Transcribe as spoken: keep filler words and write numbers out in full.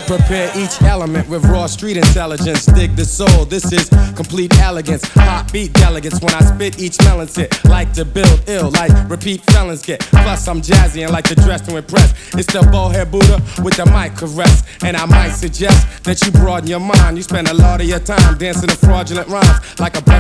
Prepare each element with raw street intelligence. Dig the soul, this is complete elegance. Hot beat delegates when I spit each melon's hit. Like to build ill, like repeat felons get. Plus I'm jazzy and like to dress to impress. It's the bald-head Buddha with the mic caress. And I might suggest that you broaden your mind. You spend a lot of your time dancing to fraudulent rhymes like a